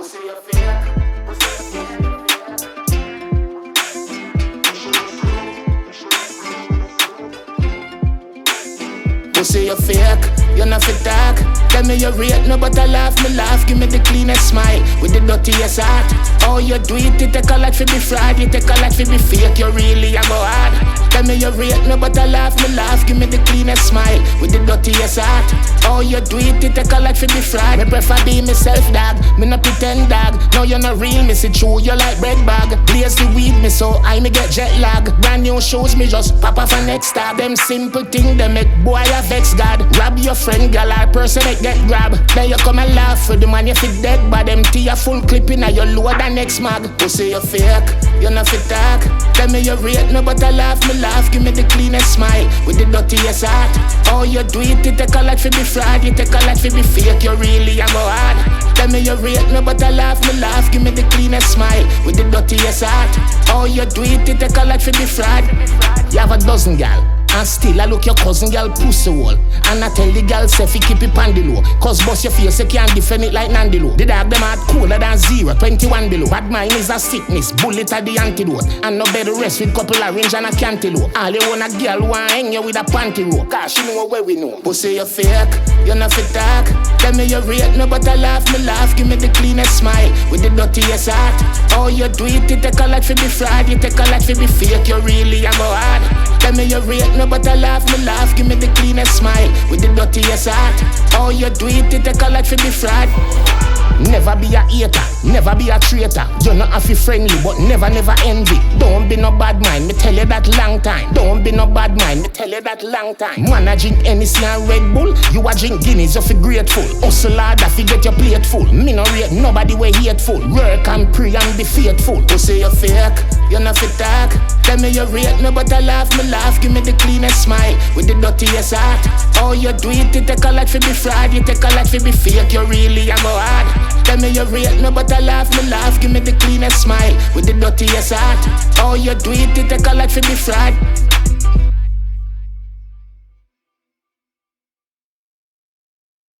Pussy you fake. Pussy you fake, you not fit talk. Tell me you rate no but I laugh, me laugh. Give me the cleanest smile with the dirtiest heart. Oh you do it, you take a lot for be fraud. You take a lot for be fake, you really a go hard. Tell me you rate no but I laugh, me laugh. Give me the cleanest smile with the dirtiest heart. Oh you do it, you take a lot for be fraud. Me prefer be myself dog, me no pretend dog. No you not real, me see true, you like bread bag. Blaze the weed me so I me get jet lag. Brand new shoes me just pop off a next tag. Them simple thing they make boy a vex God. Rob your friend girl or person that get grab. Then you come and laugh for the man you fit dead. But them tea a full clip in a your load the next mag. Pussy you fake, you not fit talk. Tell me you rate no but I laugh, me laugh. Give me the cleanest smile with the dirtiest heart. Oh you do it, you take a lot for be fraud. You take a lot for be fake, you really a go hard. Tell me you rate no but I laugh, me laugh. Give me the cleanest smile with the dirtiest heart. Oh you do it, you take a lot for be fraud. You have a dozen gal and still I look your cousin girl pussy wall. And I tell the girl say fi keep it on the low. Cause boss your face you can't defend it like Nandilo. The dog them heart cooler than 0, 21 below. Bad mind is a sickness, bullet at the antidote. And no better rest with couple orange and a cantaloupe. All you want a girl who hang you with a panty rope. Cause she know where we know. Pussy you fake, you not fit talk. Tell me you rate no but I laugh, me laugh. Give me the cleanest smile with the dirtiest heart. Oh you do it, you take a lot for be fraud. You take a lot for be fake, you really a go hard. Tell me you rate no but I laugh, me laugh. Give me the cleanest smile with the dirtiest heart. Oh you do it, you take a lot for be fraud. Never be a hater, never be a traitor. You're not have to friendly, but never envy. Don't be no bad mind, me tell you that long time. Don't be no bad mind, me tell you that long time. Man a drink Hennessy and Red Bull, you a drink Guinness, you feel grateful. Hustle hard, if you get your plate full. Me no rate nobody way hateful. Work and pray and be faithful. Pussy you fake, you not fit talk. Tell me you rate no but I laugh, me laugh. Give me the cleanest smile with the dirtiest heart. Oh you do it, you take a lot for be fraud. You take a lot for be fake, you really a go hard. Tell me you rate no but I laugh, me laugh. Give me the cleanest smile with the dirtiest heart. Oh you do it, you take a lot for be fraud.